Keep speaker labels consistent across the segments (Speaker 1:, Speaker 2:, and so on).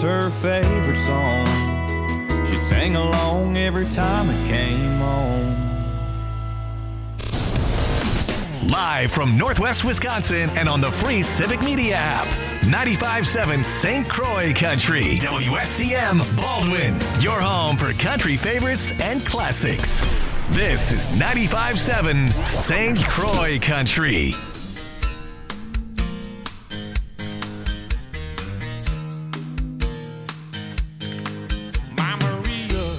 Speaker 1: her favorite song. She sang along every time it came on.
Speaker 2: Live from Northwest Wisconsin and on the free Civic Media app. 95.7 St. Croix Country. WSCM Baldwin. Your home for country favorites and classics. This is 95.7 St. Croix Country.
Speaker 3: My Maria,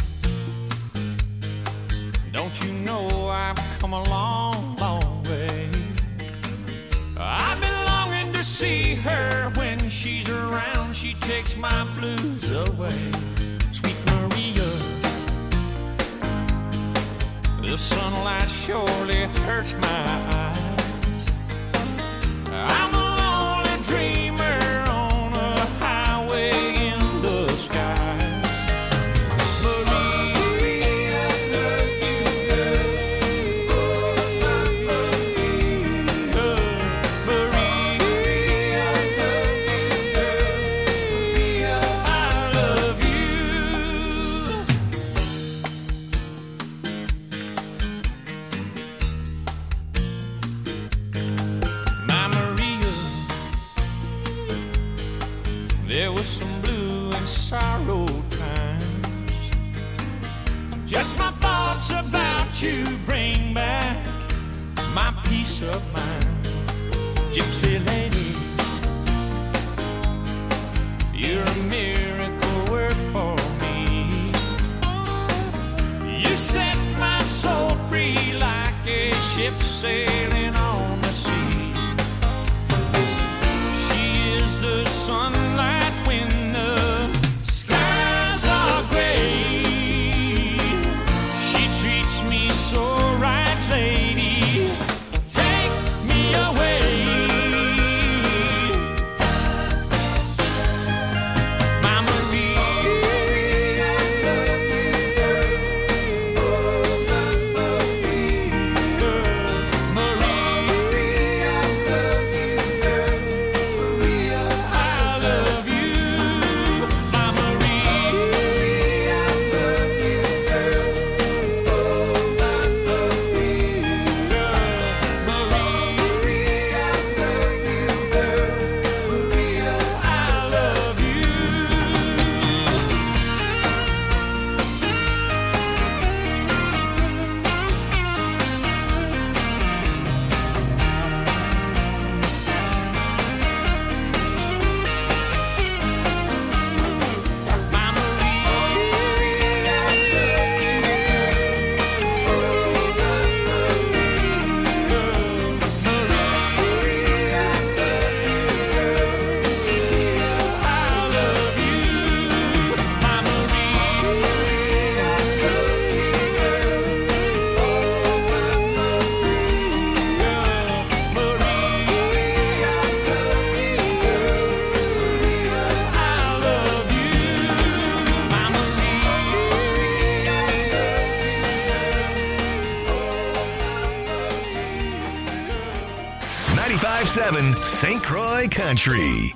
Speaker 3: don't you know I've come a long, long way. I've been longing to see her. When she's around, she takes my blues away. Sweet Maria, the sunlight surely hurts my eyes. I'm a lonely dreamer on a highway in the sky. Maria, I love you, girl. Oh, I love you, girl. Maria, I love you, girl. Maria, I love you. My Maria, there was some blue and sorrow times. Just my thoughts about you bring back my peace of mind. Gypsy lady, you're a miracle work for me. You set my soul free like a ship sailing on the sea. She is the sunlight when the skies are gray. She treats me so right, lady. Take me away. My Maria, I love you, girl. Oh, I love you, girl. Maria, I love you, girl. Maria, I love you. My Maria, I love you, girl. Oh, I love you, girl. Maria, I love you, girl. Maria, I love you.
Speaker 2: 95.7 St. Croix Country.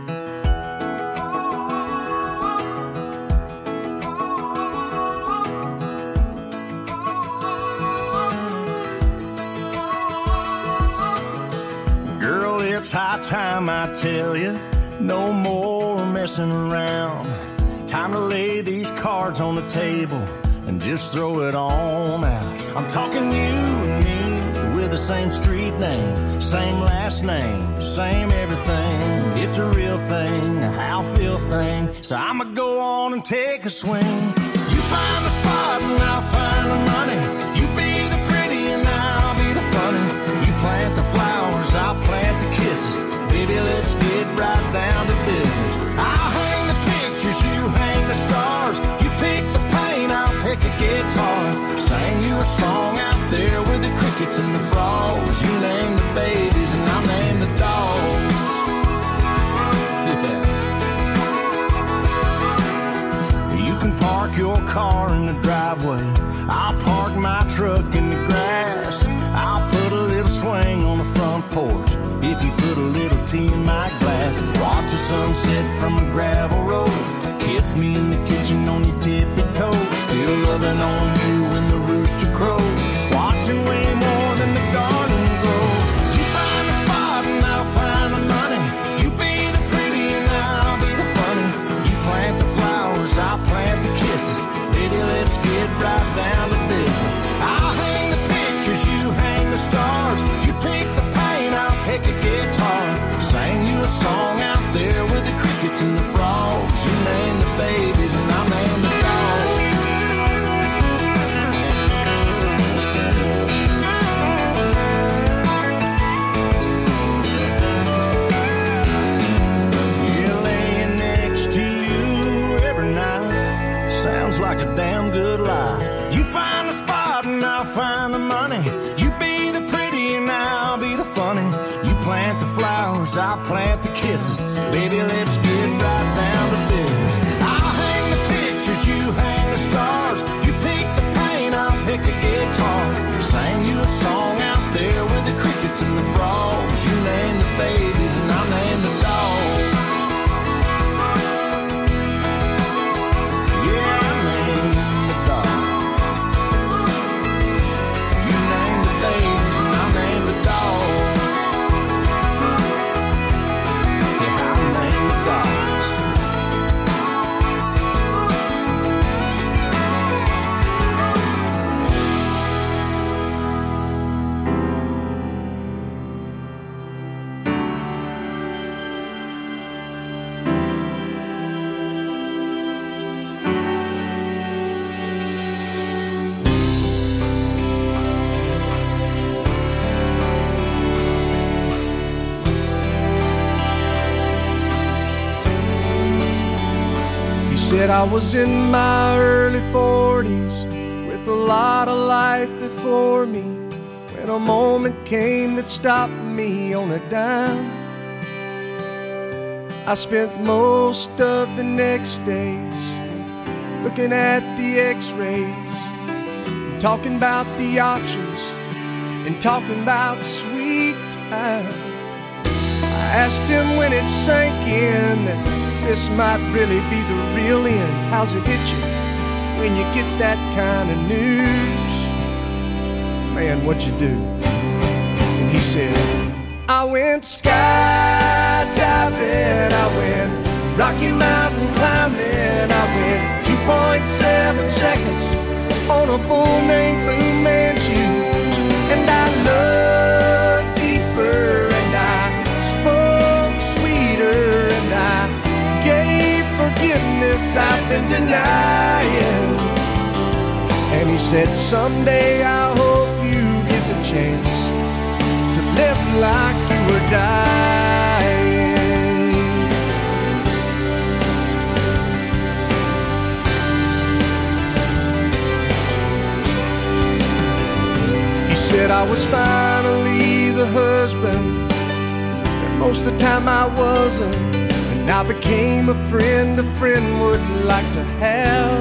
Speaker 4: Girl, it's high time I tell you, no more messing around. Time to lay these cards on the table and just throw it on out. I'm talking you and me with the same street name, same last name, same everything. It's a real thing, a how feel thing. So I'ma go on and take a swing. You find the spot and I'll find the money. You be the pretty and I'll be the funny. You plant the flowers, I'll plant the kisses. Baby, let's get right down to business. I'll hang the pictures, you hang the stars. You pick the paint, I'll pick a guitar. Sing you a song out there with the crickets and the frogs. You name the babies and I'll name the dogs. Yeah. You can park your car in the driveway. I'll park my truck in the grass. I'll put a little swing on the front porch if you put a little tea in my glass. Watch the sunset from a gravel road. Kiss me in the kitchen on your tippy toes. Still loving on you when the rooster crows. Watching way more than the garden grow. You find the spot and I'll find the money. You be the pretty and I'll be the funny. You plant the flowers, I'll plant the kisses. Baby, let's get right down to business. I'll hang the pictures, you hang the stars. You pick the paint, I'll pick a guitar. Sang you a song out there with the crickets and the frogs. You name the babies and I'll name the dogs. Yeah, laying next to you every night sounds like a damn good life. You find the spot and I'll find the money. You be the pretty and I'll be the funny. You plant the flowers, I'll plant the kisses. Baby, let's get right down to business. I'll hang the pictures, you hang the stars. You pick the paint, I'll pick a guitar. Sang you a song out there with the crickets and the frogs. You name the babies and I'll name the dogs. Yeah, I name the dogs. You name the babies and I'll name the dogs. Yeah, I'll name the dogs.
Speaker 5: Said I was in my early 40s with a lot of life before me, when a moment came that stopped me on a dime. I spent most of the next days looking at the x-rays, talking about the options and talking about sweet time. I asked him when it sank in that this might really be the real end. How's it hit you when you get that kind of news? Man, what'd you do? And he said, I went skydiving, I went Rocky Mountain climbing, I went 2.7 seconds on a bull named Blue Manchu. And I looked deeper and I spoke sweeter and I gave forgiveness I've been denying. And he said, someday I hope you get the chance to live like you were dying. He said I was finally the husband that most of the time I wasn't. I became a friend would like to have.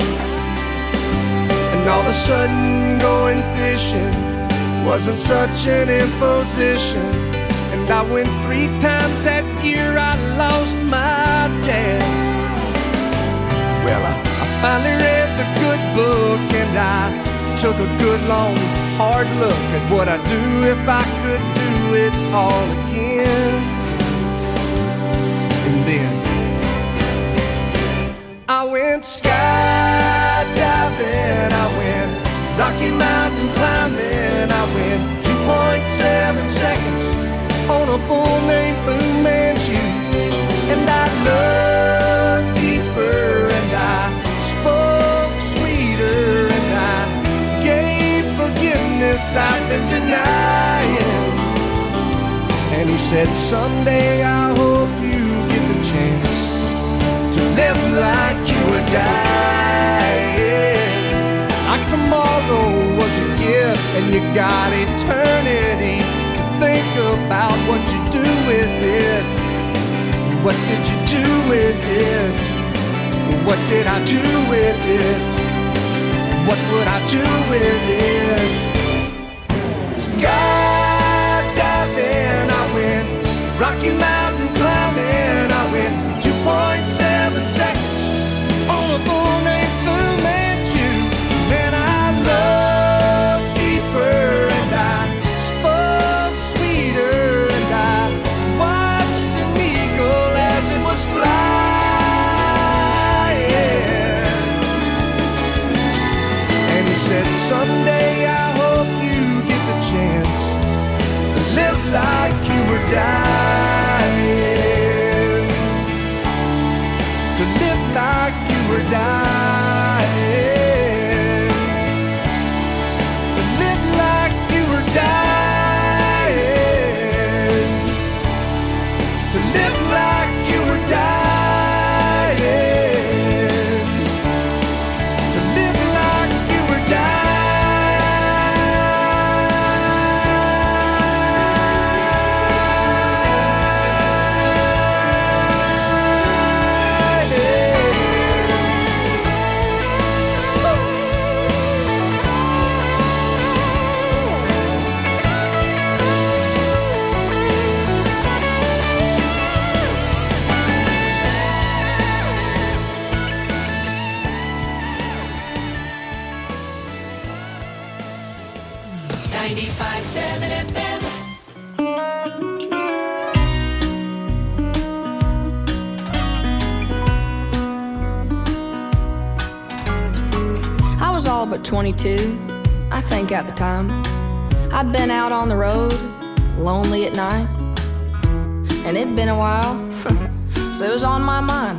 Speaker 5: And all of a sudden going fishing wasn't such an imposition. And I went 3 times that year, I lost my dad. Well, I finally read the good book and I took a good long hard look at what I'd do if I could do it all again. And then I went skydiving, I went Rocky Mountain climbing, I went 2.7 seconds on a bull named Blue Manchu. And I looked deeper and I spoke sweeter and I gave forgiveness I've been denying. And he said, someday I hope you get the chance to live like you were dying. Like tomorrow was a gift and you got eternity to think about what you do with it. What did you do with it? What did I do with it? What would I do with it? Skydiving, I went Rocky Mountain climbing, I went 2.7 seconds
Speaker 6: but 22, I think at the time. I'd been out on the road, lonely at night, and it'd been a while, so it was on my mind.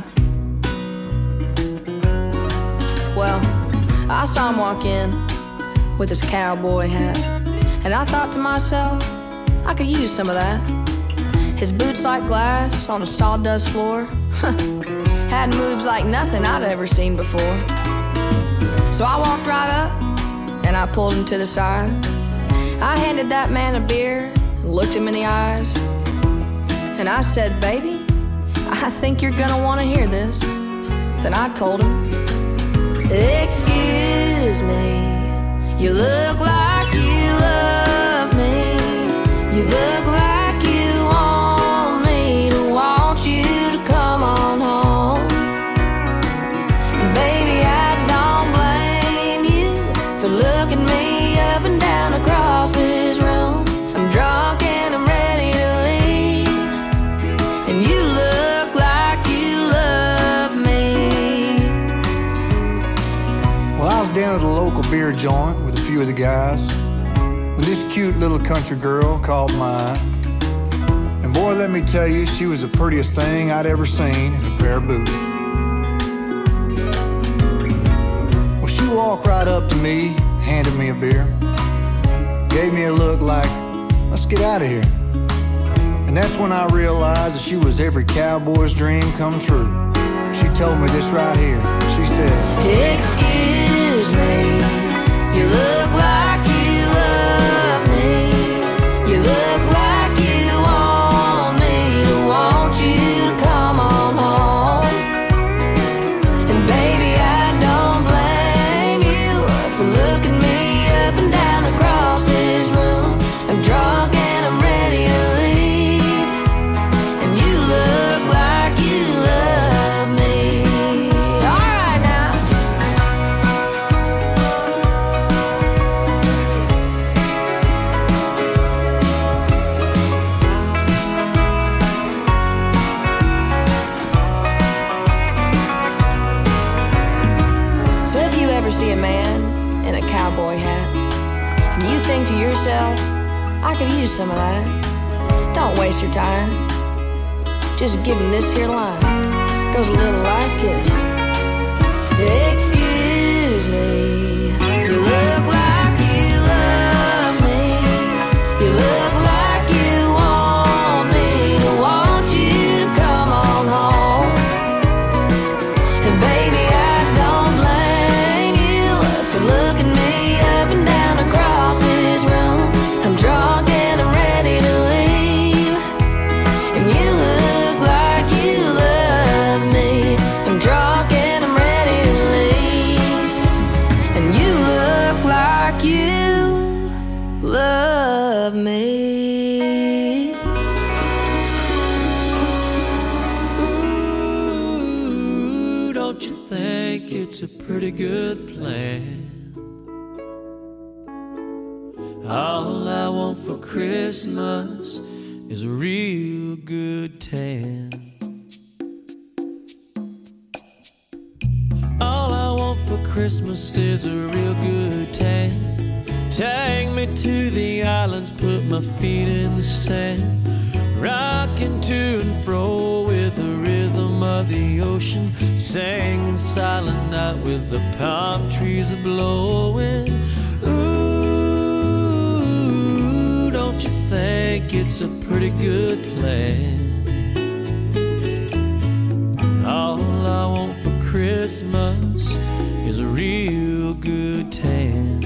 Speaker 6: Well, I saw him walk in with his cowboy hat, and I thought to myself, I could use some of that. His boots like glass on a sawdust floor had moves like nothing I'd ever seen before. So I walked right up and I pulled him to the side. I handed that man a beer and looked him in the eyes, and I said, baby, I think you're gonna want to hear this. Then I told him, excuse me, you look like you love me. You look like you want me to want you to come on home. Baby, I don't blame you for looking me up and down across this room. I'm drunk and I'm ready to leave, and you look like you love me.
Speaker 7: Well, I was down at a local beer joint with a few of the guys when this cute little country girl called mine. And boy, let me tell you, she was the prettiest thing I'd ever seen in a pair of boots. Well, she walked right up to me, handed me a beer, gave me a look like, let's get out of here. And that's when I realized that she was every cowboy's dream come true. She told me this right here. She said,
Speaker 6: excuse me, you look like you love me. You look like you want me to want you to come on home. And baby, I don't blame you for looking me up and down across this room. I'm drunk and I'm ready to leave, and you look like you love me. All right now. So if you ever see a man in a cowboy hat, and you think to yourself, I could use some of that, don't waste your time. Just give him this here line. Goes a little like this. Excuse me, you look like you love me. You look like you want me to want you to come on home. And baby, I don't blame you for looking me up and down across this room. I'm drunk and I'm ready to leave, and you look like you love me. I'm drunk and I'm ready to leave, and you look like you love me.
Speaker 3: Ooh, don't you think it's a pretty good plan? All I want for Christmas is a real good tan. All I want for Christmas is a real good tan. Take me to the islands, put my feet in the sand, rocking to and fro with the rhythm of the ocean, singing Silent Night with the palm trees a-blowing. Ooh, don't you think it's a pretty good plan? All I want for Christmas is a real good tan.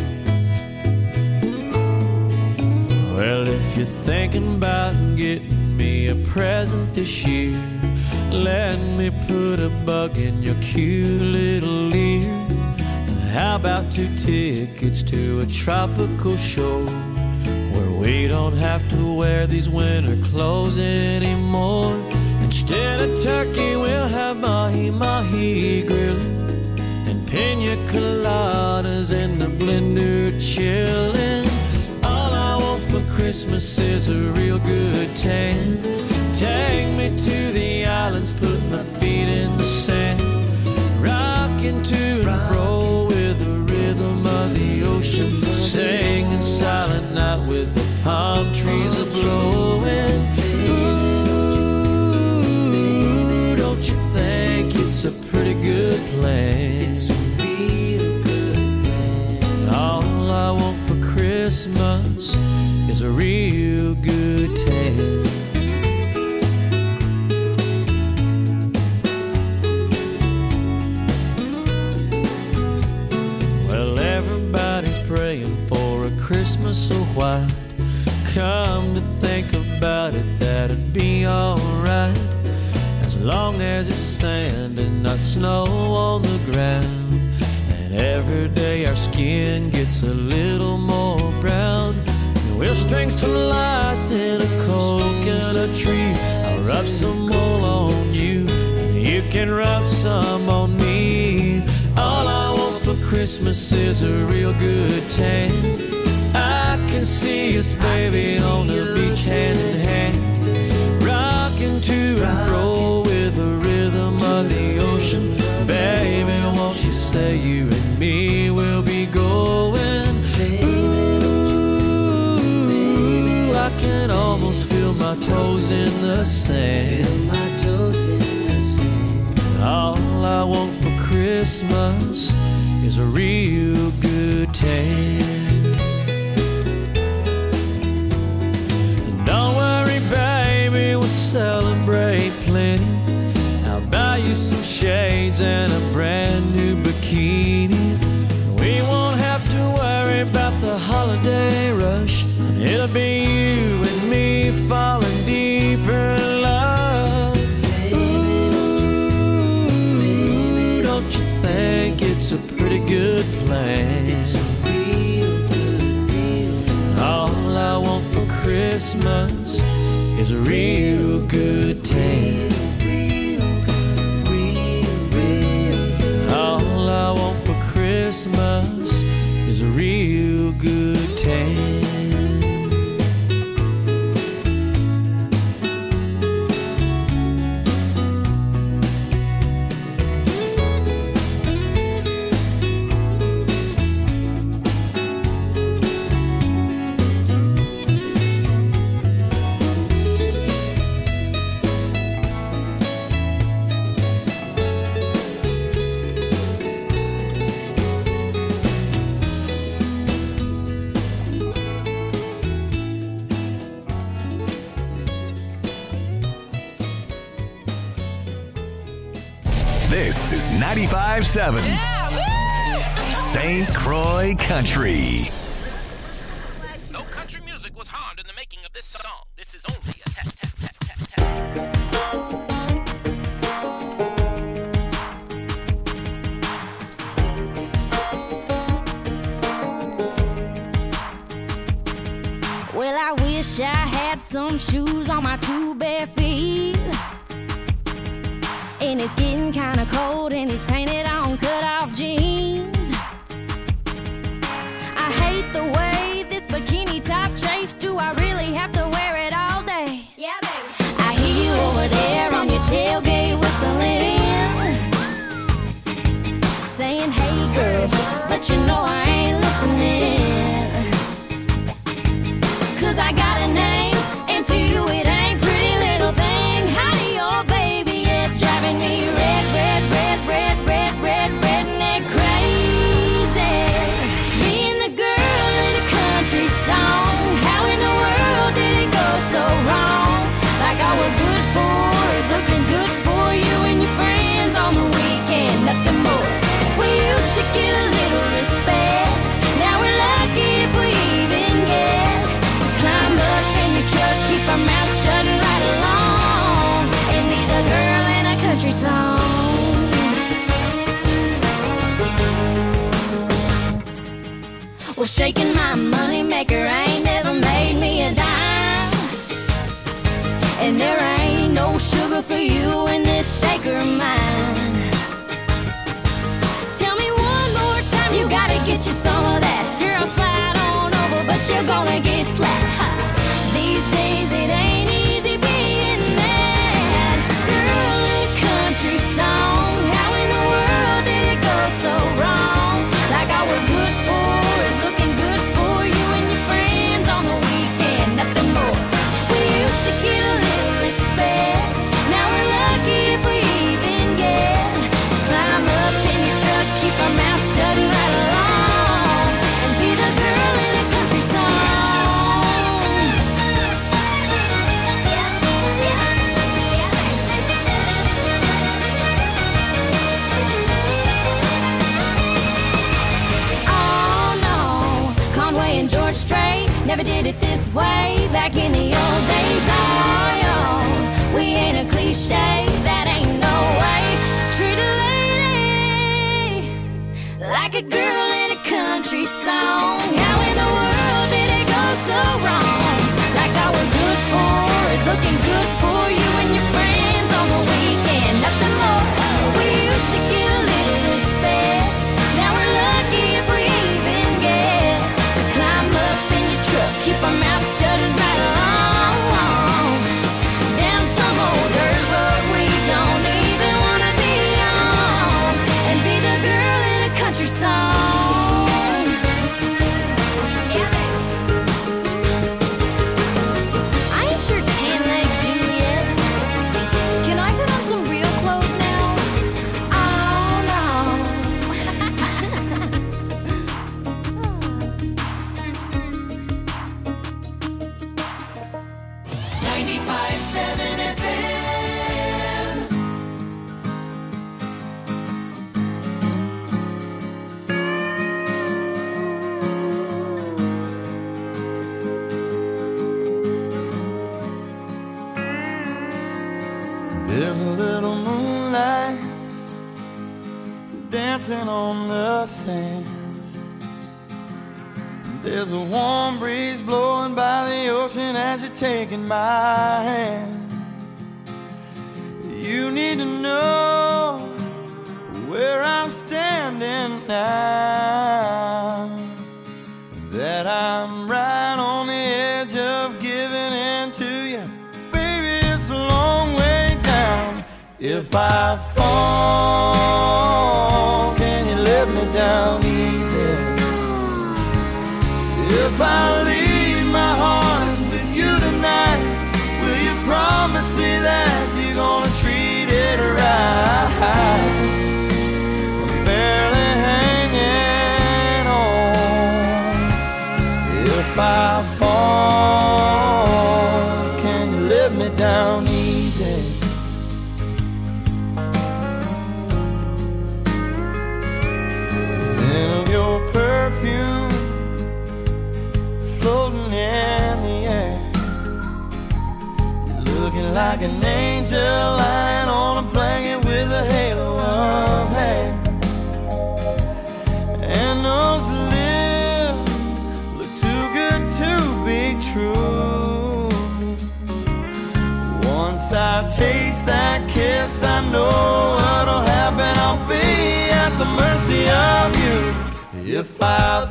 Speaker 3: Well, if you're thinking about getting me a present this year, let me put a bug in your cute little ear. How about 2 tickets to a tropical shore, where we don't have to wear these winter clothes anymore? Instead of turkey, we'll have mahi-mahi grilling and pina coladas in the blender chilling. All I want for Christmas is a real good tan. Take me to the islands, put my feet in the sand, rocking to and fro with the rhythm of be alright, as long as it's sand and not snow on the ground. And every day our skin gets a little more brown. And we'll string some lights in a coconut tree. I'll rub some wool on you, and you can rub some on me. All I want for Christmas is a real good tan. I can see us, baby, on the beach hand in hand, rocking to and fro with the rhythm of the ocean. Baby, won't you say you and me will be going? Ooh, I can almost feel my toes in the sand. All I want for Christmas is a real good tan. Don't worry, baby, we'll celebrate plenty. I'll buy you some shades and a brand new bikini. We won't have to worry about the holiday rush. It'll be you and me falling deeper in love. Ooh, don't you think it's a pretty good plan? All I want for Christmas is a real good tan. All I want for Christmas is a real good tan.
Speaker 2: This is 95.7 St. Croix Country.
Speaker 8: No country music was harmed in the making of this song. This is only a test.
Speaker 6: Well, I wish I had some shoes on my two bare feet. And it's getting kinda cold in these painted on cut-off jeans. I hate the way this bikini top chafes. Do I really have to wear it all day? Yeah, baby. I hear you over there on your tailgate whistling, saying, hey girl, but you know I ain't listening. 'Cause I got a name, and to you it ain't pretty little thing. How do your baby, it's driving me red, redneck crazy. Being the girl in a country song, how in the world did it go so wrong? Like all we're good for is looking good for you and your friends on the weekend, nothing more. We used to get a little respect, now we're lucky if we even get to climb up in your truck, keep our mouth shut and ride along, and be the girl in a country song. Well, shaking my money maker ain't never made me a dime, and there ain't no sugar for you in this shaker of mine. Tell me one more time, you gotta get you some of that. Sure, I'll slide on over, but you're gonna get slapped. Ha. These days it ain't easy being that girl in a country song. How in the world did it go so wrong? Like all we're good for is looking good for you and your friends on the weekend, nothing more. We used to get a little respect, now we're lucky if we even get to climb up in your truck, keep our mouth shut and ride along, and be the girl in a country song. Oh no, Conway and George Strait never did it this way back in the old days. Oh,
Speaker 1: There's a little moonlight dancing on the sand. There's a warm breeze blowing by the ocean as you're taking my hand. You need to know where I'm standing now, that I'm right on the edge of giving in to you. Baby, it's a long way down. If I fall, can you let me down easy? If I leave my heart with you tonight, will you promise me that you're gonna treat it right? I'm barely hanging on. If I fall, can you let me down easy? The scent of your perfume floating in the air. You're looking like an angel lying on a blanket with a halo of hair. And those lips look too good to be true. Once I taste that kiss, I know what'll happen. I'll be at the mercy of you. If I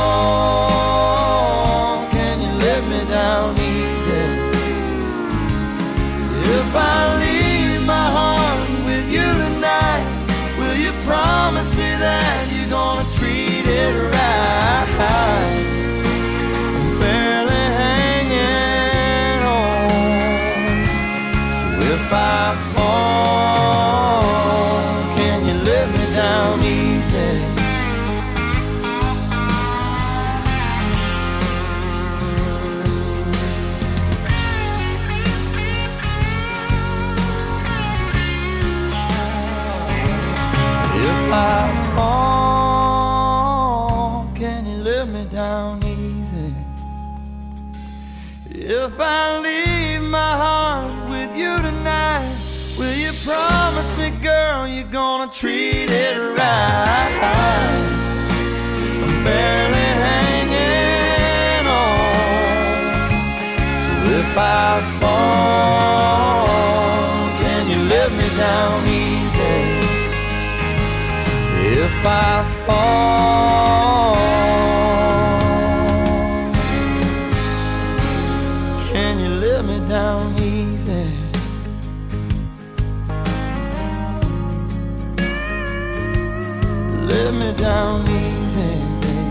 Speaker 1: fall, can you let me down easy? If I leave my heart with you tonight, will you promise me that you're gonna treat it right? I'm barely hanging on. So if I fall, can you let me down easy? If I fall, can you let me down easy? If I leave my heart with you tonight, will you promise me, girl, you're gonna treat it right? I'm barely hanging on. So if I fall, can you let me down easy? If I fall, can you let me down easy? Let me down easy, baby.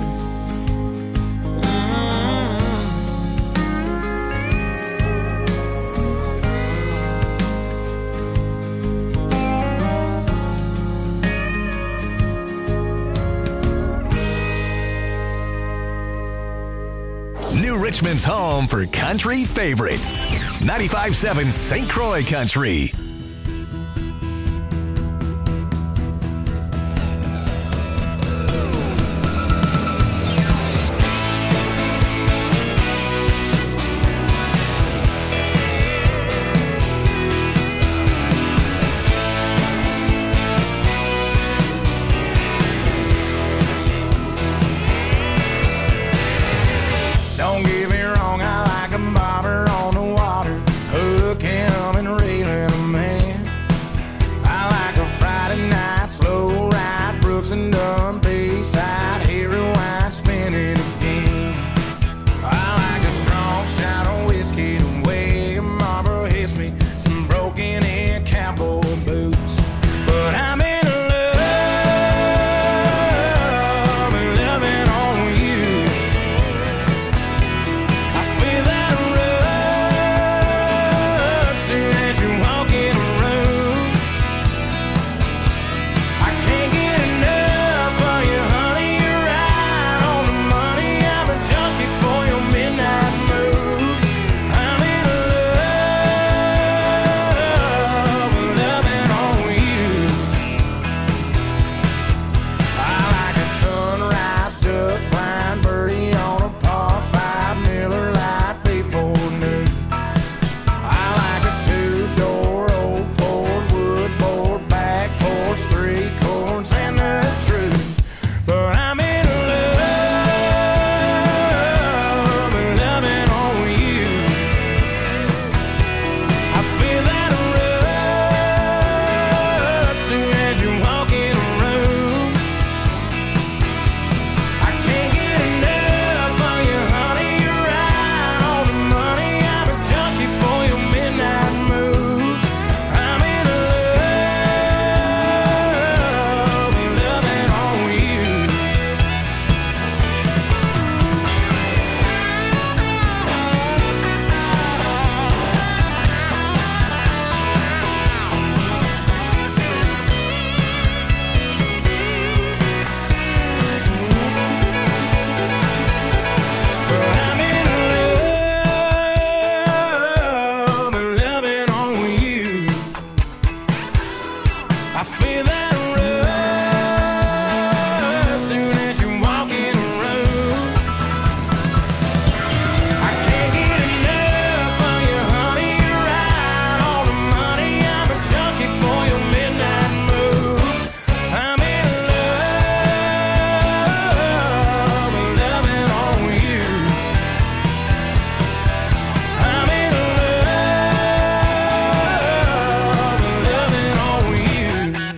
Speaker 2: New Richmond's home for country favorites. 95.7 St. Croix Country.
Speaker 4: Don't get me wrong, I like a bobber on the water, hook him and reel him in.
Speaker 1: I feel that rush soon as you walk in the room. I can't get enough of you, honey. You're right on the money. I'm a junkie for your midnight moves. I'm in love, loving on you. I'm in love, loving on you.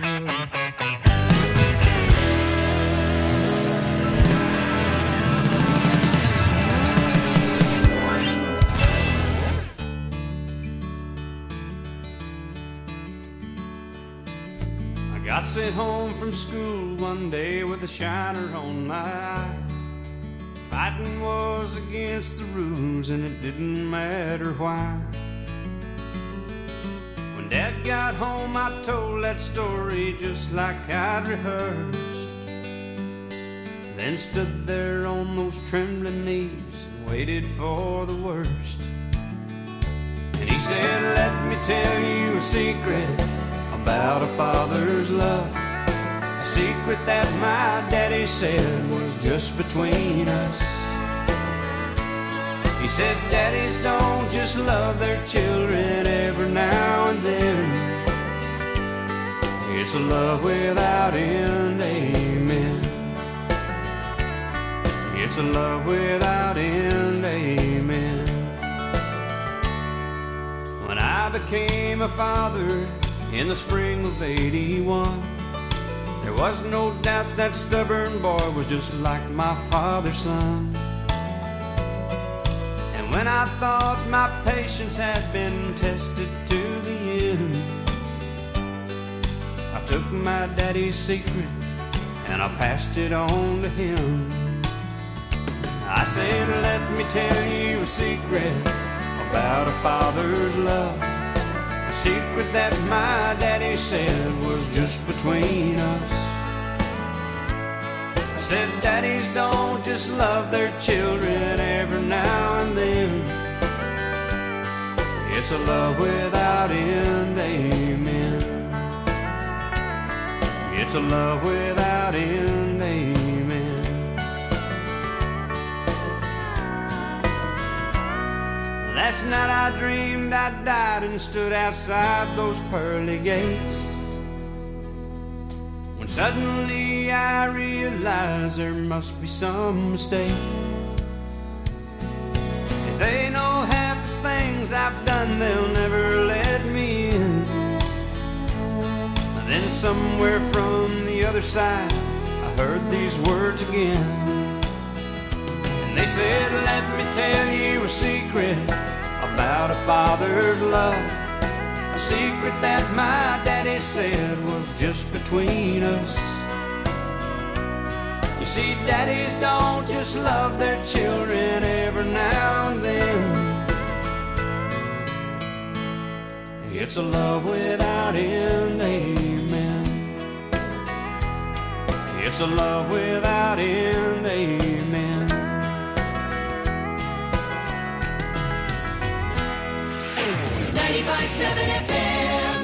Speaker 3: I got sent home from school one day with a shiner on my eye. Fighting was against the rules and it didn't matter why. When Dad got home I told that story just like I'd rehearsed. Then stood there on those trembling knees and waited for the worst. And he said, let me tell you a secret about a father's love. A secret that my daddy said was just between us. He said daddies don't just love their children every now and then. It's a love without end, amen. It's a love without end, amen. When I became a father in the spring of '81, there was no doubt that stubborn boy was just like my father's son. And when I thought my patience had been tested to the end, I took my daddy's secret and I passed it on to him. I said, let me tell you a secret about a father's love. A secret that my daddy said was just between us. I said daddies don't just love their children every now and then. It's a love without end, amen. It's a love without end, amen. Last night I dreamed I died and stood outside those pearly gates, when suddenly I realized there must be some mistake. If they know half the things I've done, they'll never let me in. Then somewhere from the other side I heard these words again. And they said, let me tell you a secret about a father's love. A secret that my daddy said was just between us. You see, daddies don't just love their children every now and then. It's a love without end, amen. It's a love without end, amen.
Speaker 6: 95.7 FM.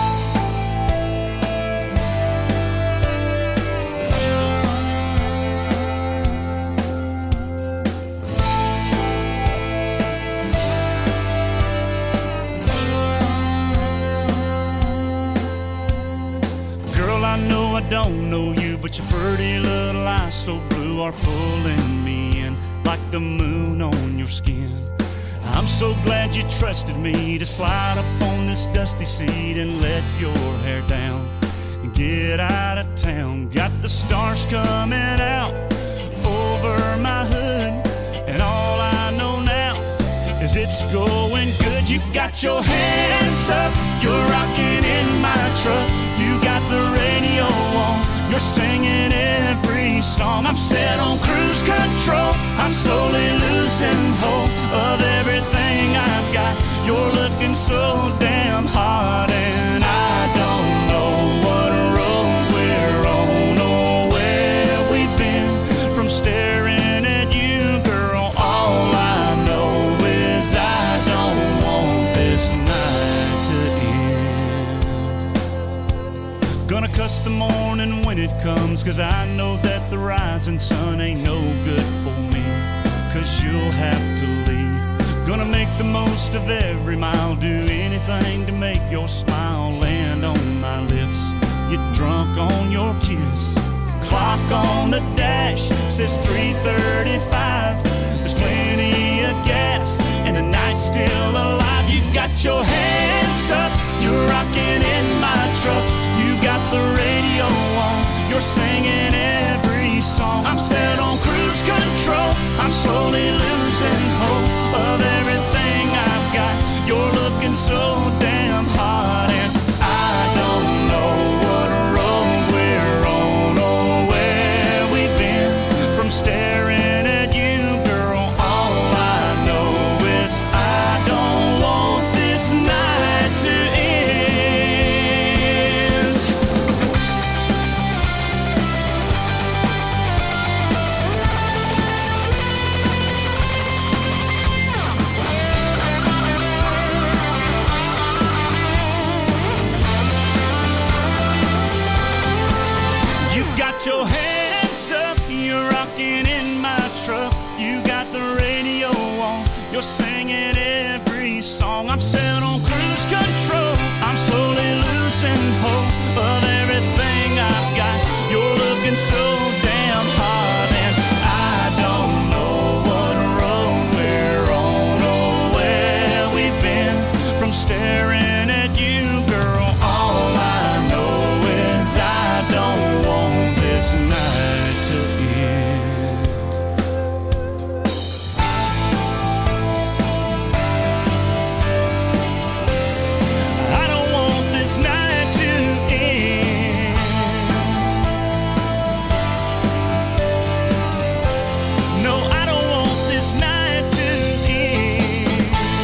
Speaker 9: Girl, I know I don't know you, but your pretty little eyes so blue are pulling me in like the moon on your skin. I'm so glad you trusted me to slide up on this dusty seat and let your hair down and get out of town. Got the stars coming out over my hood, and all I know now is it's going good. You got your hands up, you're rocking in my truck. You got the radio on, you're singing every song. I'm set on cruise control, I'm slowly losing hope of everything I've got. You're looking so damn hot, and I don't know what road we're on or where we've been from staring at you, girl. All I know is I don't want this night to end. Gonna cuss the morning when it comes, 'cause I know that the rising sun ain't no good for me, 'cause you'll have to leave. Gonna make the most of every mile, do anything to make your smile land on my lips, get drunk on your kiss. Clock on the dash says 3:35. There's plenty of gas and the night's still alive. You got your hands up, you're rocking in my truck. You got the radio on, you're singing every song. I'm set on cruise control, I'm slowly losing hope of everything I've got. You're looking so damn hot, and I don't know what road we're on or where we've been from staring at you, girl. All I know is I don't want this night to end. You got your hands up, you're rocking in my truck. You got the radio on, you're singing every song. I'm set on cruise control, I'm slowly losing hope of everything I've got. You're looking so damn hot, and I don't know what road we're on or where we've been from staring at you, girl. All I know is I don't want this night to end. I don't want this night to end. No, I don't want this night to end.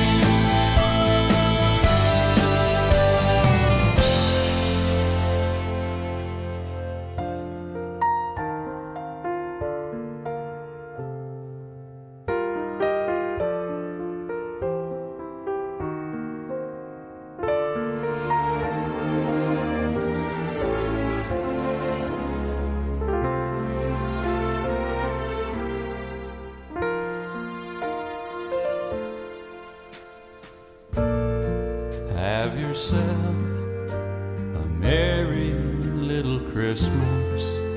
Speaker 1: Have yourself a merry little Christmas.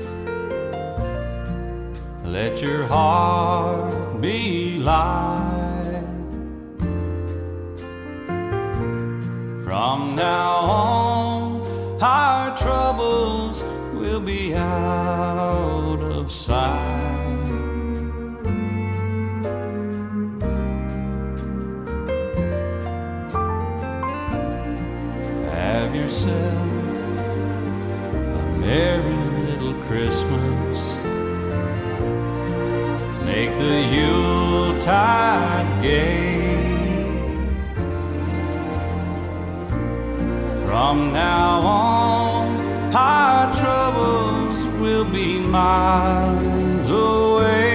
Speaker 1: Let your heart be light. From now on, our troubles will be out of sight. Have yourself a merry little Christmas. Make the Yuletide gay. From now on, our troubles will be miles away.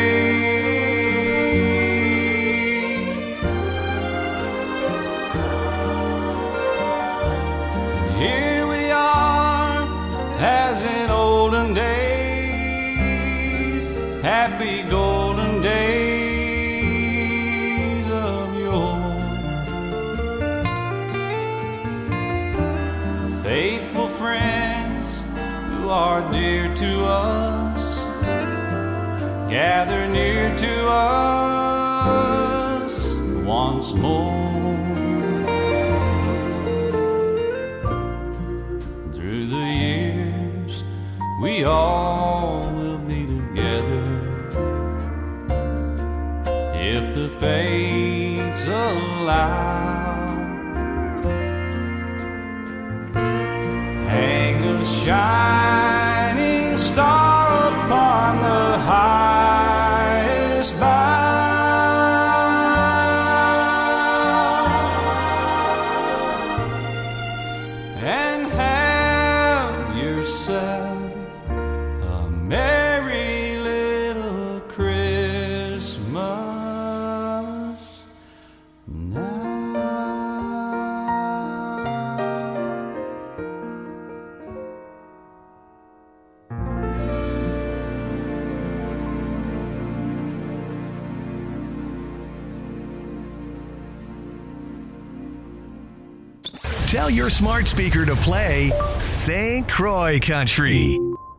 Speaker 1: Here we are, as in olden days, happy golden days of yore. Faithful friends who are dear to us, gather near to us once more. Through the years, we all will be together, if the fates allow. Hang a shining star upon the highest bough, and have yourself a merry little Christmas now.
Speaker 2: Tell your smart speaker to play St. Croix Country.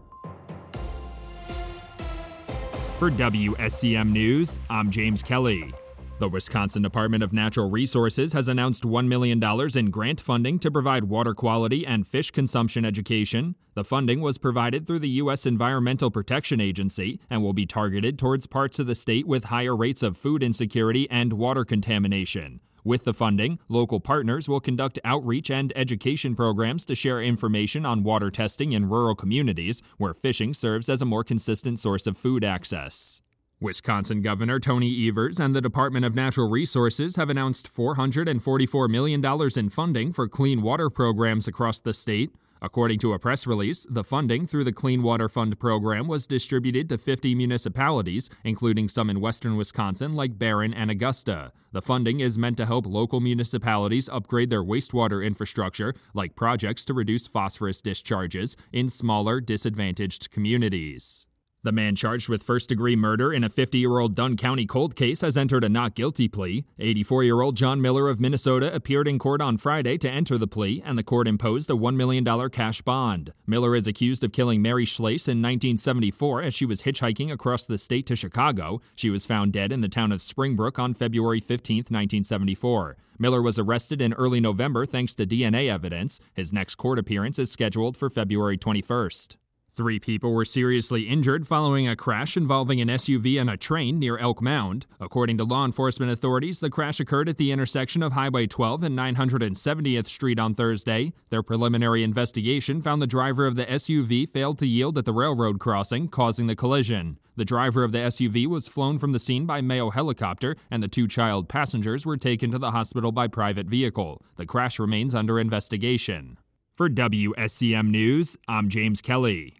Speaker 10: For WSCM News, I'm James Kelly. The Wisconsin Department of Natural Resources has announced $1 million in grant funding to provide water quality and fish consumption education. The funding was provided through the U.S. Environmental Protection Agency and will be targeted towards parts of the state with higher rates of food insecurity and water contamination. With the funding, local partners will conduct outreach and education programs to share information on water testing in rural communities where fishing serves as a more consistent source of food access. Wisconsin Governor Tony Evers and the Department of Natural Resources have announced $444 million in funding for clean water programs across the state. According to a press release, the funding through the Clean Water Fund program was distributed to 50 municipalities, including some in western Wisconsin like Barron and Augusta. The funding is meant to help local municipalities upgrade their wastewater infrastructure, like projects to reduce phosphorus discharges in smaller, disadvantaged communities. The man charged with first-degree murder in a 50-year-old Dunn County cold case has entered a not guilty plea. 84-year-old John Miller of Minnesota appeared in court on Friday to enter the plea, and the court imposed a $1 million cash bond. Miller is accused of killing Mary Schlase in 1974 as she was hitchhiking across the state to Chicago. She was found dead in the town of Springbrook on February 15, 1974. Miller was arrested in early November thanks to DNA evidence. His next court appearance is scheduled for February 21st. 3 people were seriously injured following a crash involving an SUV and a train near Elk Mound. According to law enforcement authorities, the crash occurred at the intersection of Highway 12 and 970th Street on Thursday. Their preliminary investigation found the driver of the SUV failed to yield at the railroad crossing, causing the collision. The driver of the SUV was flown from the scene by Mayo helicopter, and the 2 child passengers were taken to the hospital by private vehicle. The crash remains under investigation. For WSCM News, I'm James Kelly.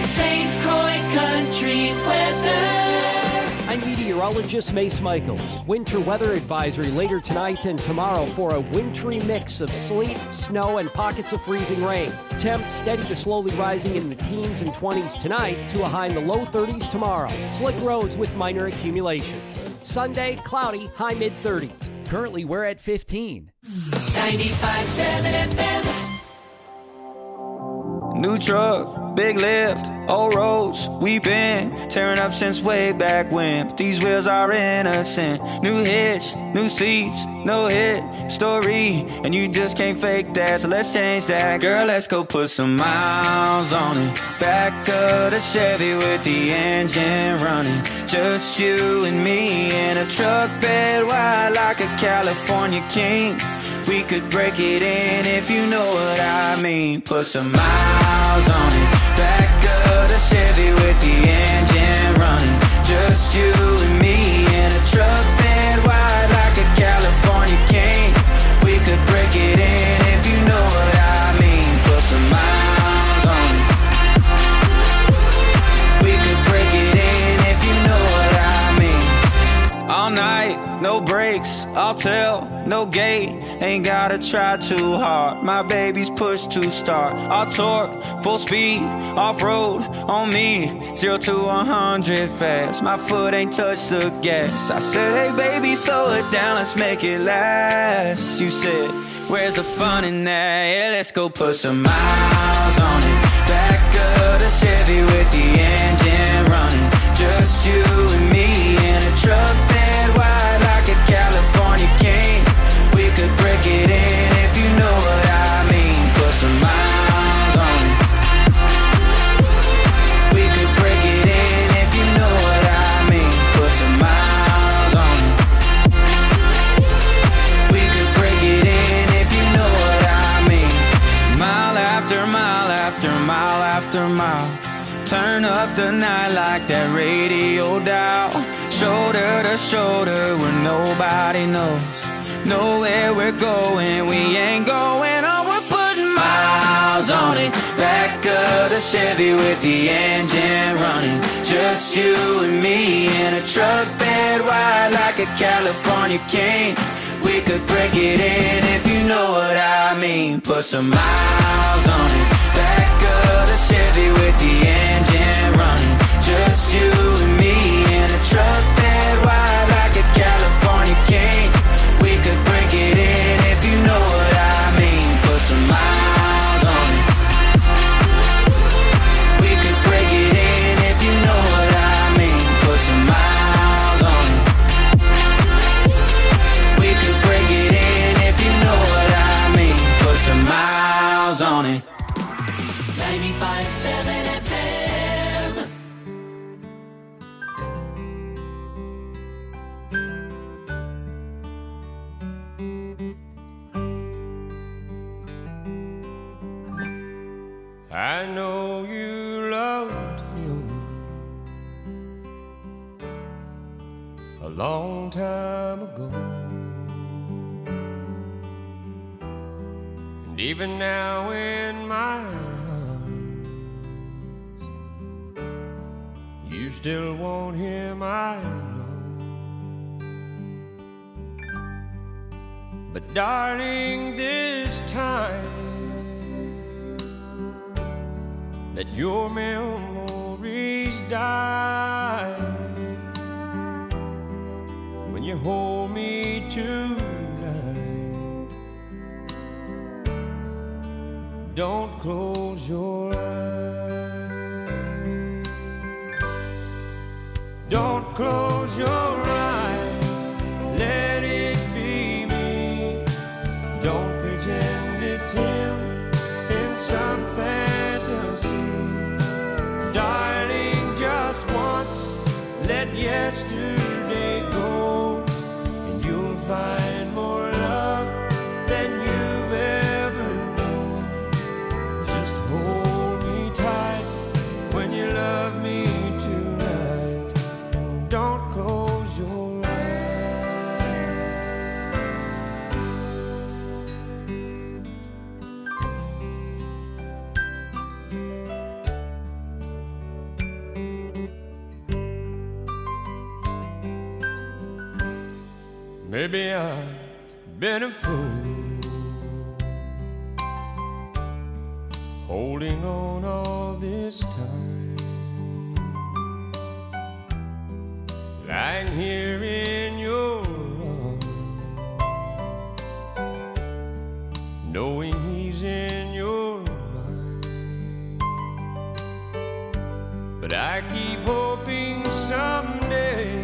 Speaker 11: St. Croix Country weather.
Speaker 12: I'm meteorologist Mace Michaels. Winter weather advisory later tonight and tomorrow for a wintry mix of sleet, snow, and pockets of freezing rain. Temps steady to slowly rising in the teens and 20s tonight to a high in the low 30s tomorrow. Slick roads with minor accumulations. Sunday, cloudy, high mid-30s. Currently, we're at 15.
Speaker 11: 95.7 FM.
Speaker 1: New truck, big lift, old roads, we been tearing up since way back when. But these wheels are innocent. New hitch, new seats, no hit story, and you just can't fake that, so let's change that. Girl, let's go put some miles on it. Back of the Chevy with the engine running. Just you and me in a truck bed wide like a California king. We could break it in if you know what I mean. Put some miles on it. Back of the Chevy with the engine running. Just you and me in a truck bed wide like a California king. We could break it in if you know what I mean. Put some miles on it. We could break it in if you know what I mean. All night, no brakes, I'll tell, no gate. Ain't gotta try too hard. My baby's push to start. All torque, full speed, off-road on me. 0 to 100 fast. My foot ain't touched the gas. I said, hey baby, slow it down, let's make it last. You said, where's the fun in that? Yeah, let's go put some miles on it. Back of the Chevy with the engine running. Just you and me in a truck bed wide like a California king. We could break it in if you know what I mean. Put some miles on it. We could break it in if you know what I mean. Put some miles on it. We could break it in if you know what I mean. Mile after mile after mile after mile. Turn up the night like that radio dial. Shoulder to shoulder where nobody knows. Nowhere we're going, we ain't going on. We're putting miles on it. Back of the Chevy with the engine running. Just you and me in a truck bed wide like a California king. We could break it in if you know what I mean. Put some miles on it. Back of the Chevy with the engine running. Just you and me in a truck bed wide like a California king. We could break it in if you know what I mean. Put
Speaker 11: 95.7 FM.
Speaker 5: I know you loved him a long time ago, and even now in my arms, you still want him, I know. But darling, this time let your memories die. When you hold me tonight, don't close your eyes. Don't close your eyes, let it be me. Don't pretend it's him in some fantasy. Darling, just once, let yesterday go, and you'll find more love than you've ever known. Just hold me tight when you love me tonight, and don't close your eyes. Maybe I've been a fool, holding on all this time, lying here in your arms, knowing he's in your mind. But I keep hoping someday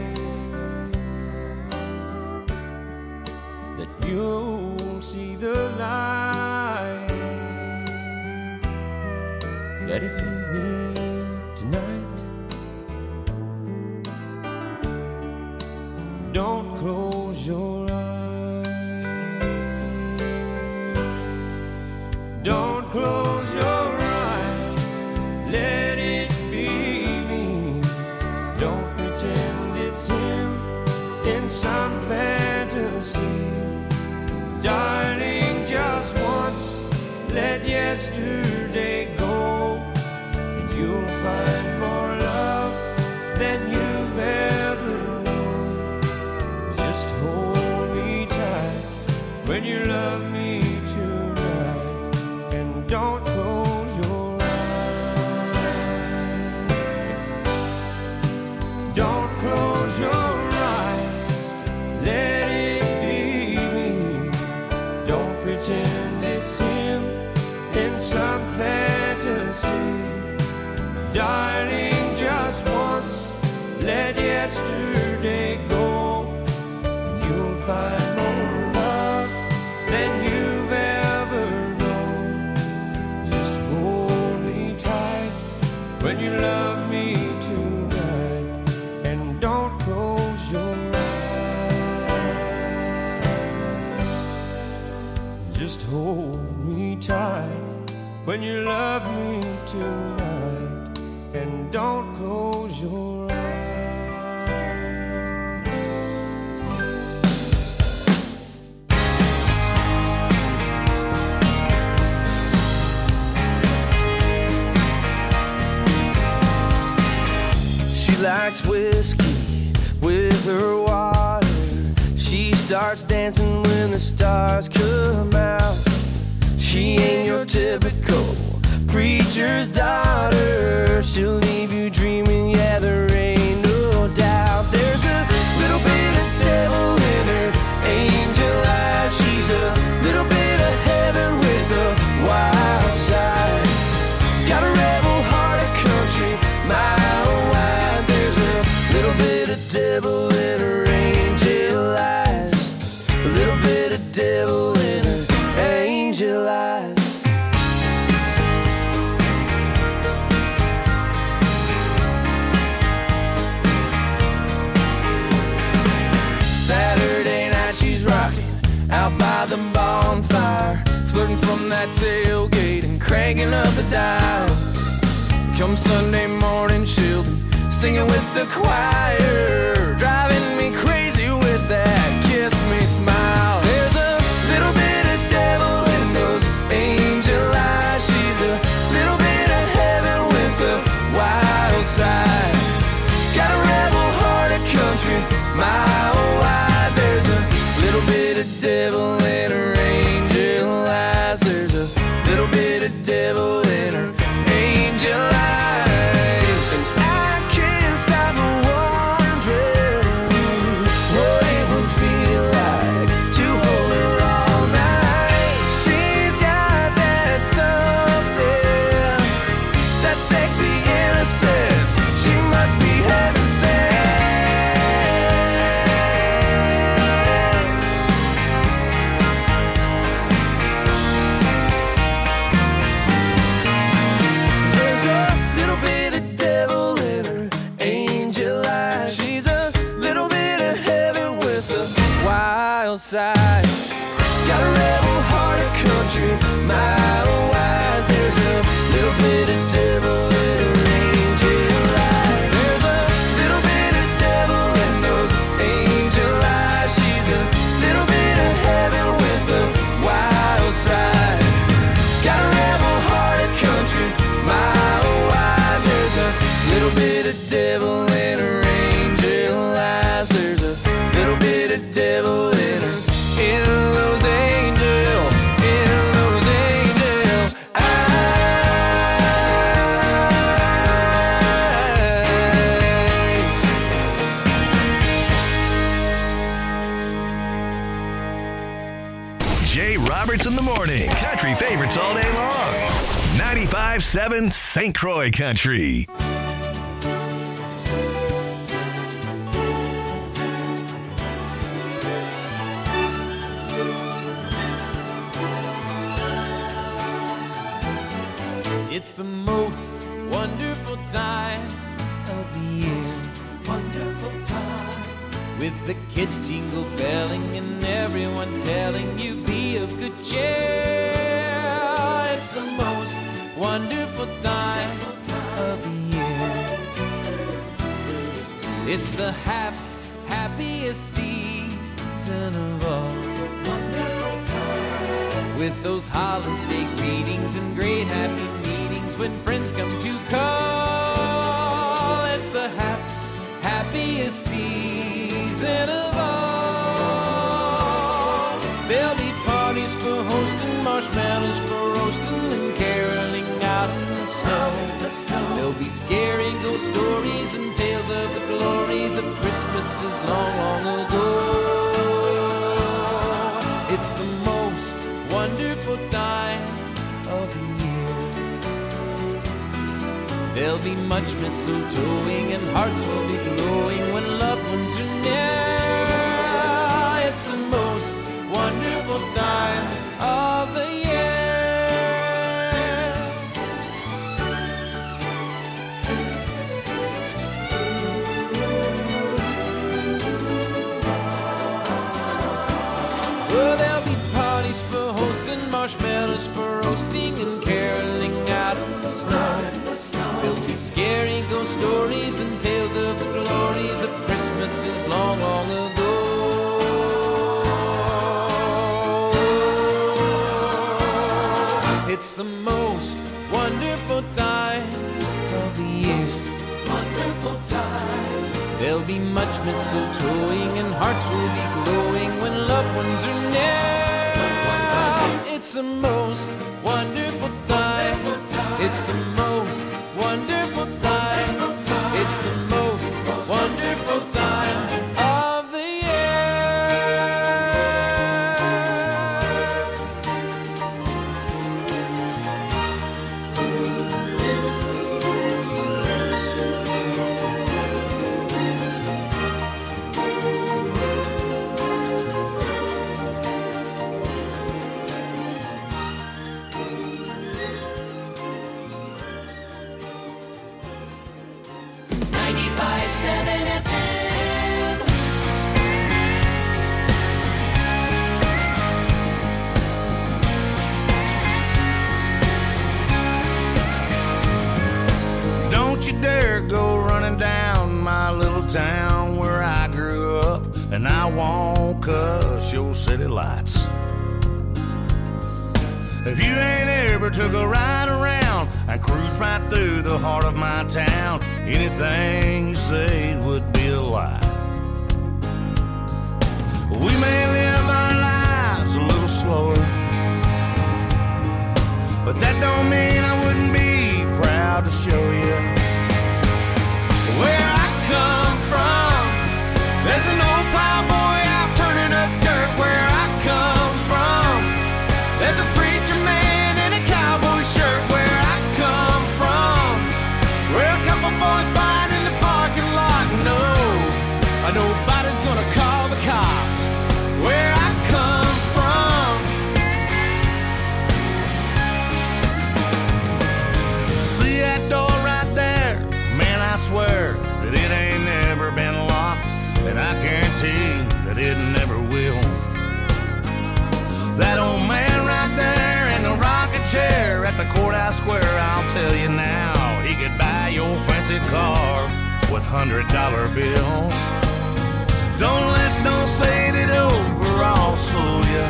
Speaker 5: that you'll see the light. Let it be me tonight. Don't close your eyes. Don't close your eyes. Let it be me. Don't pretend it's him in some fantasy. Darling, just once, let yesterday go, and you'll find more love than you've ever known. Just hold me tight when you love me tonight, and don't close your eyes. Don't close your eyes, let it pretend it's him in some fantasy. Darling, just once, let yesterday go, and you'll find more love than you've ever known. Just hold me tight when you love me tonight, and don't close your eyes. Just hold me tight when you love me tonight, and don't close your eyes.
Speaker 1: She likes whiskey with her water. She starts dancing when the stars come out. She ain't your typical preacher's daughter. She'll leave you dreaming, yeah, there ain't no doubt. There's a little bit of devil in her angel eyes. She's a little bit of heaven with a wild side. Got a rebel heart, a country mile wide. There's a little bit of devil in her angel eyes. A little bit of devil in her angel eyes.
Speaker 5: cranking up the dial. Come Sunday morning, she'll be singing with the choir, driving me crazy with that kiss me smile. There's a little bit of devil in those angel eyes. She's a little bit of heaven with a wild side. Got a rebel heart, a country mile wide. There's a little bit of devil in her angel eyes. There's a little bit of devil in her angel eyes. And I can't stop wondering what it would feel like to hold her all night. She's got that something, that sexy innocence. She must be heaven sent. There's a little bit of devil in her angel eyes. She's a little bit of heaven with a wild side. Got a rebel heart, a country mile wide. There's a little bit of devil in her angel eyes. There's a little bit of devil in those angel eyes. She's a little bit of heaven with a wild side. Got a rebel heart, a country mile wide. There's a little bit of devil in her angel eyes. There's a little bit of devil in her, in those angel eyes.
Speaker 2: Jay Roberts in the morning. Country favorites all day long. 95.7 St. Croix Country.
Speaker 1: It's the most wonderful time of the year. Wonderful time. With the kids jingle belling and everyone telling you be of good cheer. It's the most wonderful time of the year. It's the happiest season of all. Wonderful time. With those holiday greetings and great happy meetings when friends come to call. It's the happiest season of all. There'll be parties for hosting, marshmallows for roasting, and caroling out in the snow. There'll be scary ghost stories and tales of the glories of Christmases long, long ago. It's the most wonderful time of the year. There'll be much mistletoeing and hearts will be glowing when loved ones are near. It's the most wonderful time of the year. Well, there'll be parties for hosting, marshmallows for roasting, and caroling out in the snow. There'll be scary ghost stories and tales of the glories of Christmases long, long ago. It's the most wonderful time of the year. Wonderful time. There'll be much mistletoeing and hearts will be glowing when loved ones are near. It's the most wonderful time. It's the most wonderful time. It's the most wonderful time of the
Speaker 4: don't you dare go running down my little town where I grew up, and I won't cuss your city lights. If you ain't ever took a ride around and cruise right through the heart of my town, anything you say would be a lie. We may live our lives a little slower, but that don't mean I wouldn't be proud to show you where I come from. There's an old plowboy out turning up dirt where I come from. There's a preacher man in a cowboy shirt where I come from. Where a couple boys fight in the parking lot. No, nobody's gonna call the cops where I come from. See that door right there? Man, I swear that it ain't never been locked, and I guarantee that it never will. That old man right there in the rocking chair at the courthouse square, I'll tell you now, he could buy your fancy car with $100 bills. Don't let those faded overalls fool you.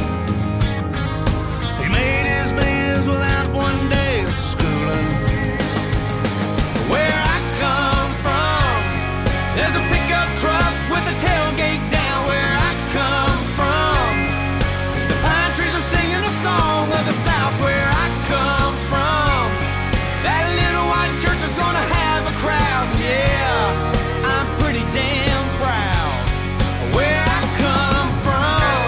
Speaker 4: He made his millions without one day of schooling. Where I come from, there's a pickup truck with a tailgate down where I come from. The pine trees are singing a song of the South where I come from. That little white church is gonna have a crowd, yeah, I'm pretty damn proud where I come from.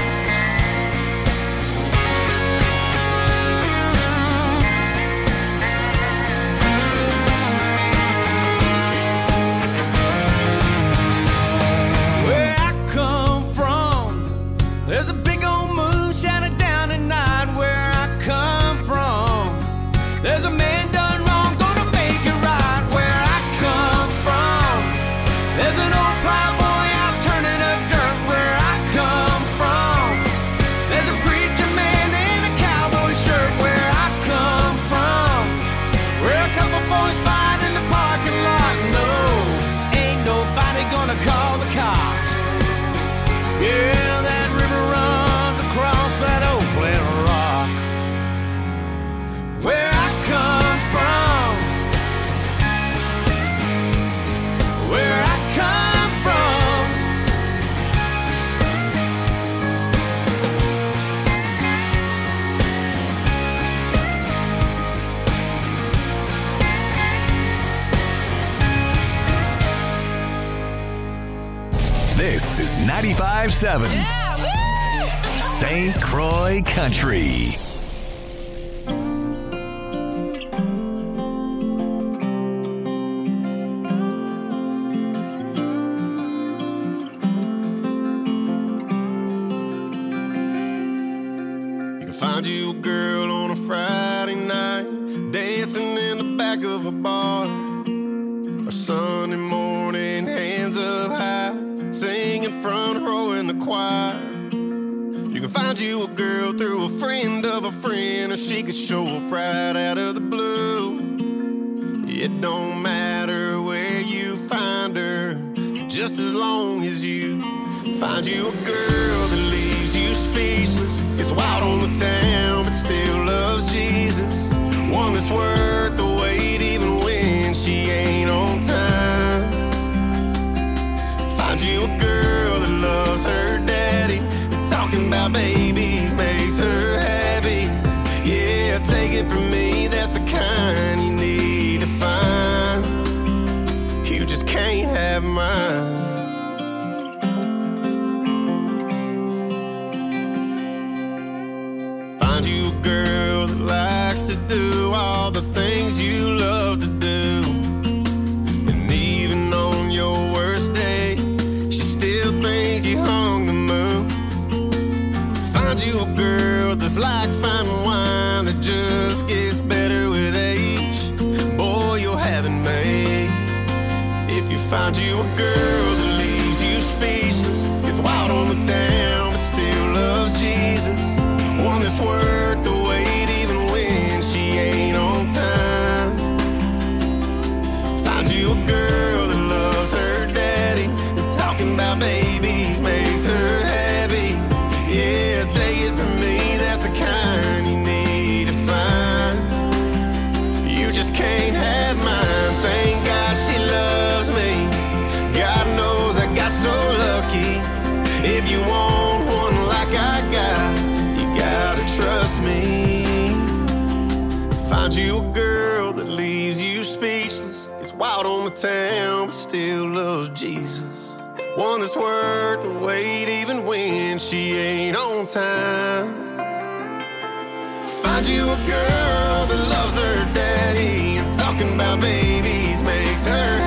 Speaker 4: Where I come from, there's a big old moon shining down at night where I come from. There's a man done wrong, gonna make it right where I come from. There's an old plowboy out turning up dirt where I come from. There's a preacher man in a cowboy shirt where I come from. Where a couple boys fight in the parking lot. No, ain't nobody gonna call the cops. Yeah, that river runs across that old flat rock. Where I come from, where I come from.
Speaker 2: This is 95.7 St. Croix Country.
Speaker 13: You can find you a girl on a Friday night, dancing in the back of a bar, or Sunday morning, hands up high, singing front row in the choir. You can find you a girl through a friend of a friend, or she could show up right out of the blue. It don't matter where you find her, just as long as you find you a girl that leaves you speechless, gets wild on the town but still loves Jesus. One that's worth the wait even when she ain't on time. Find you a girl that loves her daddy, and talking about babies makes her happy. Yeah, take it from me, that's the kind you need to find. You just can't have mine. Find you a girl that likes to do all the things you love to do, and even on your worst day, she still thinks you hung the moon. Find you a girl that's like fine wine that just gets better with age. Boy, you'll have it made. If you find you a girl that leaves you speechless, gets wild on the town but still loves Jesus. One that's worth the wait even when she ain't on time. Find you a girl that leaves you speechless. It's wild on the town, but still loves Jesus. One that's worth the wait even when she ain't on time. Find you a girl that loves her daddy, and talking about babies makes her